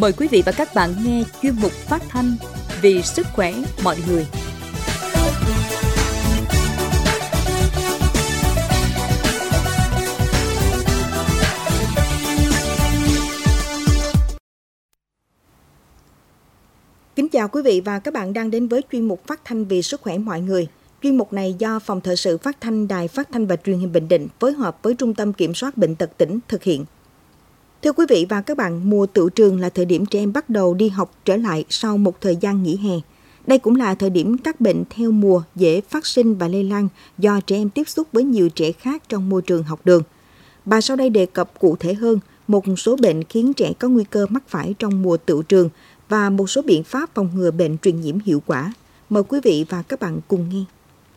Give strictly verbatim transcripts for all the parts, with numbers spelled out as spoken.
Mời quý vị và các bạn nghe chuyên mục phát thanh Vì sức khỏe mọi người. Kính chào quý vị và các bạn đang đến với chuyên mục phát thanh Vì sức khỏe mọi người. Chuyên mục này do Phòng Thời sự Phát thanh Đài Phát thanh và Truyền hình Bình Định phối hợp với Trung tâm Kiểm soát Bệnh tật tỉnh thực hiện. Thưa quý vị và các bạn, mùa tựu trường là thời điểm trẻ em bắt đầu đi học trở lại sau một thời gian nghỉ hè. Đây cũng là thời điểm các bệnh theo mùa dễ phát sinh và lây lan do trẻ em tiếp xúc với nhiều trẻ khác trong môi trường học đường. Bà sau đây đề cập cụ thể hơn một số bệnh khiến trẻ có nguy cơ mắc phải trong mùa tựu trường và một số biện pháp phòng ngừa bệnh truyền nhiễm hiệu quả. Mời quý vị và các bạn cùng nghe.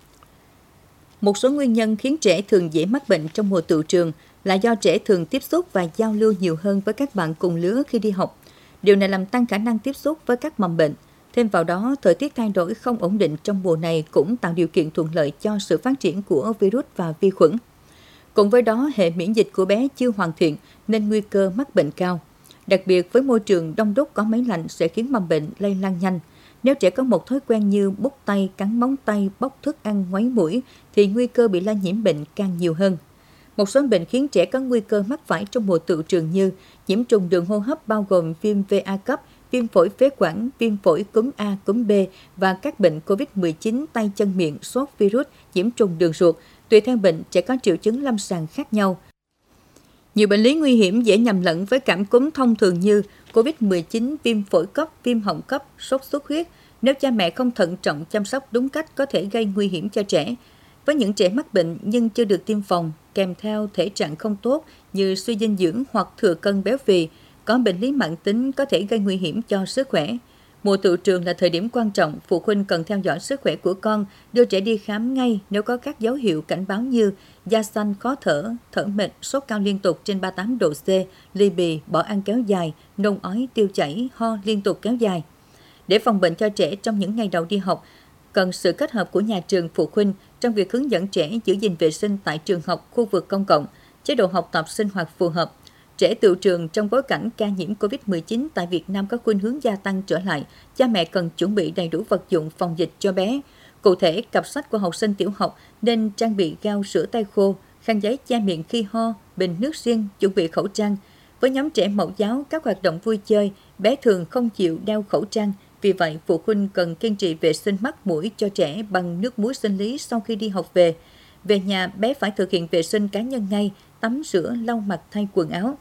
Một số nguyên nhân khiến trẻ thường dễ mắc bệnh trong mùa tựu trường là do trẻ thường tiếp xúc và giao lưu nhiều hơn với các bạn cùng lứa khi đi học. Điều này làm tăng khả năng tiếp xúc với các mầm bệnh. Thêm vào đó, thời tiết thay đổi không ổn định trong mùa này cũng tạo điều kiện thuận lợi cho sự phát triển của virus và vi khuẩn. Cùng với đó, hệ miễn dịch của bé chưa hoàn thiện nên nguy cơ mắc bệnh cao. Đặc biệt với môi trường đông đúc có máy lạnh sẽ khiến mầm bệnh lây lan nhanh. Nếu trẻ có một thói quen như bút tay, cắn móng tay, bóc thức ăn, ngoáy mũi thì nguy cơ bị lây nhiễm bệnh càng nhiều hơn. Một số bệnh khiến trẻ có nguy cơ mắc phải trong mùa tựu trường như nhiễm trùng đường hô hấp bao gồm viêm vê a cấp, viêm phổi phế quản, viêm phổi cúm A, cúm B và các bệnh covid mười chín tay chân miệng, sốt virus, nhiễm trùng đường ruột. Tùy theo bệnh, trẻ có triệu chứng lâm sàng khác nhau. Nhiều bệnh lý nguy hiểm dễ nhầm lẫn với cảm cúm thông thường như covid mười chín, viêm phổi cấp, viêm họng cấp, sốt xuất huyết. Nếu cha mẹ không thận trọng chăm sóc đúng cách có thể gây nguy hiểm cho trẻ. Với những trẻ mắc bệnh nhưng chưa được tiêm phòng, kèm theo thể trạng không tốt như suy dinh dưỡng hoặc thừa cân béo phì, có bệnh lý mãn tính có thể gây nguy hiểm cho sức khỏe. Mùa tựu trường là thời điểm quan trọng, phụ huynh cần theo dõi sức khỏe của con, đưa trẻ đi khám ngay nếu có các dấu hiệu cảnh báo như da xanh, khó thở, thở mệt, sốt cao liên tục trên ba mươi tám độ C, ly bì, bỏ ăn kéo dài, nôn ói, tiêu chảy, ho liên tục kéo dài. Để phòng bệnh cho trẻ trong những ngày đầu đi học, cần sự kết hợp của nhà trường, phụ huynh trong việc hướng dẫn trẻ giữ gìn vệ sinh tại trường học, khu vực công cộng, chế độ học tập sinh hoạt phù hợp. Trẻ tựu trường trong bối cảnh ca nhiễm covid mười chín tại Việt Nam có khuynh hướng gia tăng trở lại, cha mẹ cần chuẩn bị đầy đủ vật dụng phòng dịch cho bé. Cụ thể, cặp sách của học sinh tiểu học nên trang bị gao rửa tay khô, khăn giấy che miệng khi ho, bình nước riêng, chuẩn bị khẩu trang. Với nhóm trẻ mẫu giáo, các hoạt động vui chơi, bé thường không chịu đeo khẩu trang. Vì vậy, phụ huynh cần kiên trì vệ sinh mắt mũi cho trẻ bằng nước muối sinh lý sau khi đi học về. Về nhà, bé phải thực hiện vệ sinh cá nhân ngay, tắm rửa, lau mặt, thay quần áo.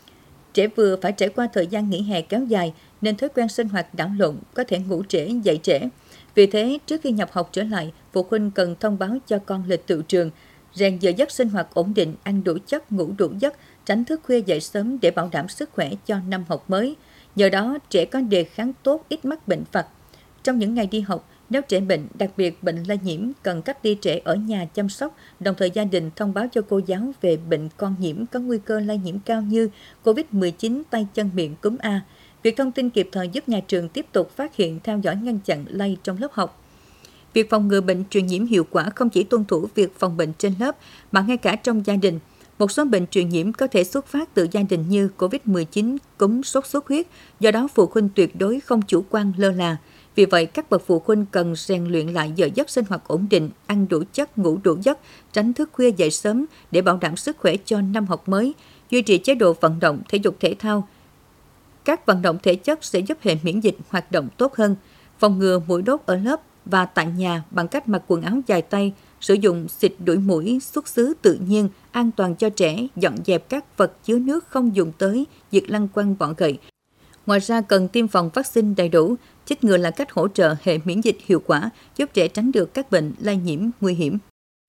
Trẻ vừa phải trải qua thời gian nghỉ hè kéo dài nên thói quen sinh hoạt đảo lộn, có thể ngủ trễ, dậy trễ. Vì thế, trước khi nhập học trở lại, phụ huynh cần thông báo cho con lịch tựu trường, rèn giờ giấc sinh hoạt ổn định, ăn đủ chất, ngủ đủ giấc, tránh thức khuya dậy sớm để bảo đảm sức khỏe cho năm học mới. Nhờ đó, trẻ có đề kháng tốt, ít mắc bệnh vặt. Trong những ngày đi học, nếu trẻ bệnh, đặc biệt bệnh lây nhiễm, cần cách ly trẻ ở nhà chăm sóc, đồng thời gia đình thông báo cho cô giáo về bệnh con nhiễm có nguy cơ lây nhiễm cao như covid mười chín, tay chân miệng, cúm A. Việc thông tin kịp thời giúp nhà trường tiếp tục phát hiện, theo dõi, ngăn chặn lây trong lớp học. Việc phòng ngừa bệnh truyền nhiễm hiệu quả không chỉ tuân thủ việc phòng bệnh trên lớp, mà ngay cả trong gia đình. Một số bệnh truyền nhiễm có thể xuất phát từ gia đình như covid mười chín, cúm, sốt xuất huyết, do đó phụ huynh tuyệt đối không chủ quan lơ là. Vì vậy, các bậc phụ huynh cần rèn luyện lại giờ giấc sinh hoạt ổn định, ăn đủ chất, ngủ đủ giấc, tránh thức khuya dậy sớm để bảo đảm sức khỏe cho năm học mới, duy trì chế độ vận động, thể dục thể thao. Các vận động thể chất sẽ giúp hệ miễn dịch hoạt động tốt hơn, phòng ngừa muỗi đốt ở lớp và tại nhà bằng cách mặc quần áo dài tay, sử dụng xịt đuổi muỗi xuất xứ tự nhiên, an toàn cho trẻ, dọn dẹp các vật chứa nước không dùng tới, diệt lăng quăng bọ gậy. Ngoài ra cần tiêm phòng vaccine đầy đủ, chích ngừa là cách hỗ trợ hệ miễn dịch hiệu quả, giúp trẻ tránh được các bệnh lây nhiễm nguy hiểm.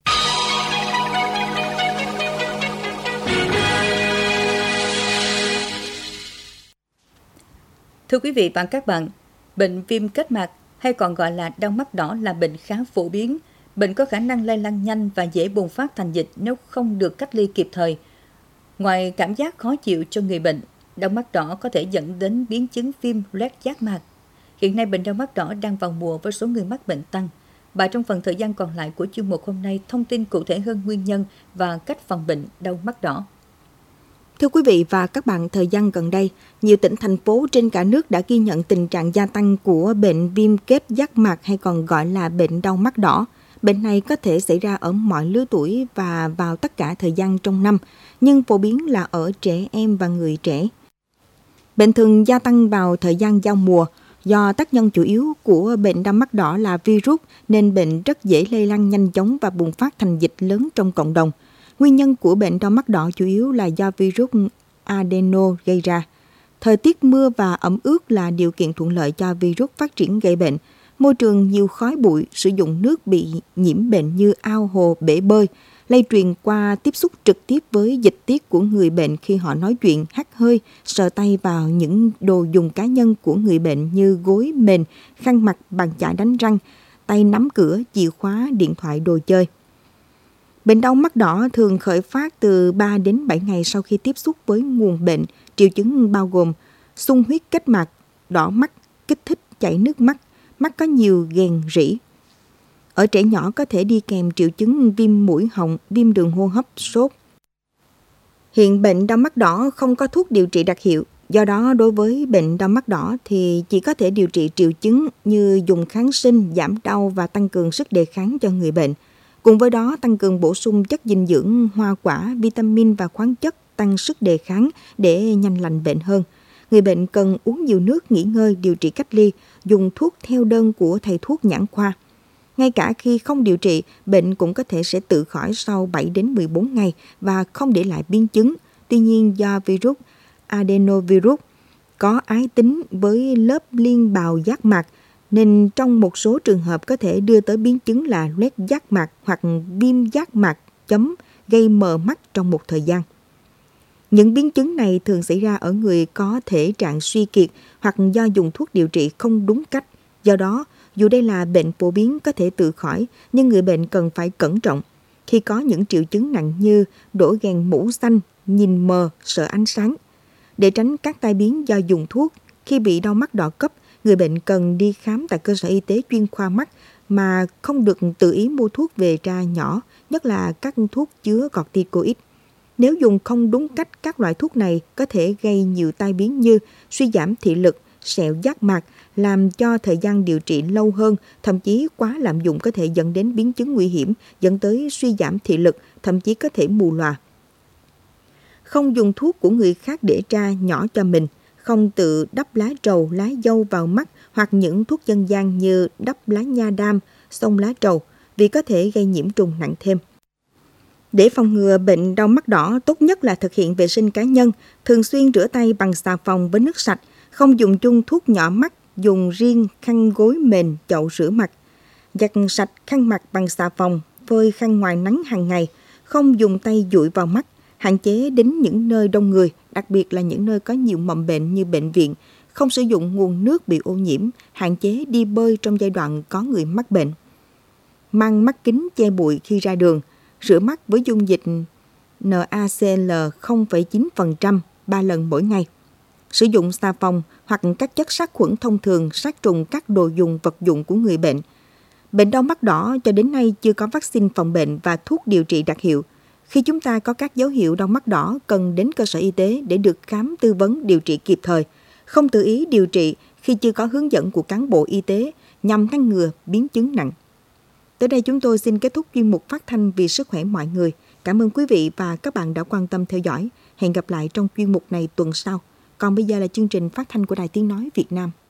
Thưa quý vị và các bạn, bệnh viêm kết mạc hay còn gọi là đau mắt đỏ là bệnh khá phổ biến. Bệnh có khả năng lây lan nhanh và dễ bùng phát thành dịch nếu không được cách ly kịp thời. Ngoài cảm giác khó chịu cho người bệnh, đau mắt đỏ có thể dẫn đến biến chứng viêm loét giác mạc. Hiện nay bệnh đau mắt đỏ đang vào mùa với số người mắc bệnh tăng. Và trong phần thời gian còn lại của chuyên mục hôm nay thông tin cụ thể hơn nguyên nhân và cách phòng bệnh đau mắt đỏ. Thưa quý vị và các bạn, thời gian gần đây, nhiều tỉnh thành phố trên cả nước đã ghi nhận tình trạng gia tăng của bệnh viêm kết giác mạc hay còn gọi là bệnh đau mắt đỏ. Bệnh này có thể xảy ra ở mọi lứa tuổi và vào tất cả thời gian trong năm, nhưng phổ biến là ở trẻ em và người trẻ. Bệnh thường gia tăng vào thời gian giao mùa. Do tác nhân chủ yếu của bệnh đau mắt đỏ là virus, nên bệnh rất dễ lây lan nhanh chóng và bùng phát thành dịch lớn trong cộng đồng. Nguyên nhân của bệnh đau mắt đỏ chủ yếu là do virus adeno gây ra. Thời tiết mưa và ẩm ướt là điều kiện thuận lợi cho virus phát triển gây bệnh. Môi trường nhiều khói bụi, sử dụng nước bị nhiễm bệnh như ao hồ, bể bơi, lây truyền qua tiếp xúc trực tiếp với dịch tiết của người bệnh khi họ nói chuyện, hắt hơi, sờ tay vào những đồ dùng cá nhân của người bệnh như gối, mền, khăn mặt, bàn chải đánh răng, tay nắm cửa, chìa khóa, điện thoại, đồ chơi. Bệnh đau mắt đỏ thường khởi phát từ ba đến bảy ngày sau khi tiếp xúc với nguồn bệnh. Triệu chứng bao gồm xung huyết kết mạc, đỏ mắt, kích thích, chảy nước mắt, mắt có nhiều ghèn rỉ. Ở trẻ nhỏ có thể đi kèm triệu chứng viêm mũi họng, viêm đường hô hấp, sốt. Hiện bệnh đau mắt đỏ không có thuốc điều trị đặc hiệu. Do đó, đối với bệnh đau mắt đỏ thì chỉ có thể điều trị triệu chứng như dùng kháng sinh, giảm đau và tăng cường sức đề kháng cho người bệnh. Cùng với đó, tăng cường bổ sung chất dinh dưỡng, hoa quả, vitamin và khoáng chất tăng sức đề kháng để nhanh lành bệnh hơn. Người bệnh cần uống nhiều nước, nghỉ ngơi, điều trị cách ly, dùng thuốc theo đơn của thầy thuốc nhãn khoa. Ngay cả khi không điều trị, bệnh cũng có thể sẽ tự khỏi sau bảy đến mười bốn ngày và không để lại biến chứng. Tuy nhiên, do virus adenovirus có ái tính với lớp liên bào giác mạc, nên trong một số trường hợp có thể đưa tới biến chứng là loét giác mạc hoặc viêm giác mạc chấm gây mờ mắt trong một thời gian. Những biến chứng này thường xảy ra ở người có thể trạng suy kiệt hoặc do dùng thuốc điều trị không đúng cách. Do đó, dù đây là bệnh phổ biến có thể tự khỏi, nhưng người bệnh cần phải cẩn trọng. Khi có những triệu chứng nặng như đổ ghèn mũ xanh, nhìn mờ, sợ ánh sáng. Để tránh các tai biến do dùng thuốc, khi bị đau mắt đỏ cấp, người bệnh cần đi khám tại cơ sở y tế chuyên khoa mắt mà không được tự ý mua thuốc về ra nhỏ, nhất là các thuốc chứa corticoid. Nếu dùng không đúng cách, các loại thuốc này có thể gây nhiều tai biến như suy giảm thị lực, sẹo giác mạc, làm cho thời gian điều trị lâu hơn, thậm chí quá lạm dụng có thể dẫn đến biến chứng nguy hiểm, dẫn tới suy giảm thị lực, thậm chí có thể mù lòa. Không dùng thuốc của người khác để tra nhỏ cho mình, không tự đắp lá trầu, lá dâu vào mắt hoặc những thuốc dân gian như đắp lá nha đam, xông lá trầu, vì có thể gây nhiễm trùng nặng thêm. Để phòng ngừa bệnh đau mắt đỏ, tốt nhất là thực hiện vệ sinh cá nhân, thường xuyên rửa tay bằng xà phòng với nước sạch, không dùng chung thuốc nhỏ mắt, dùng riêng khăn gối mền, chậu rửa mặt. Giặt sạch khăn mặt bằng xà phòng, phơi khăn ngoài nắng hàng ngày, không dùng tay dụi vào mắt, hạn chế đến những nơi đông người, đặc biệt là những nơi có nhiều mầm bệnh như bệnh viện, không sử dụng nguồn nước bị ô nhiễm, hạn chế đi bơi trong giai đoạn có người mắc bệnh. Mang mắt kính che bụi khi ra đường, rửa mắt với dung dịch NaCl không phẩy chín phần trăm ba lần mỗi ngày. Sử dụng xà phòng hoặc các chất sát khuẩn thông thường sát trùng các đồ dùng vật dụng của người bệnh. Bệnh đau mắt đỏ cho đến nay chưa có vaccine phòng bệnh và thuốc điều trị đặc hiệu. Khi chúng ta có các dấu hiệu đau mắt đỏ, cần đến cơ sở y tế để được khám tư vấn điều trị kịp thời. Không tự ý điều trị khi chưa có hướng dẫn của cán bộ y tế nhằm ngăn ngừa biến chứng nặng. Tới đây chúng tôi xin kết thúc chuyên mục phát thanh vì sức khỏe mọi người. Cảm ơn quý vị và các bạn đã quan tâm theo dõi. Hẹn gặp lại trong chuyên mục này tuần sau. Còn bây giờ là chương trình phát thanh của Đài Tiếng Nói Việt Nam.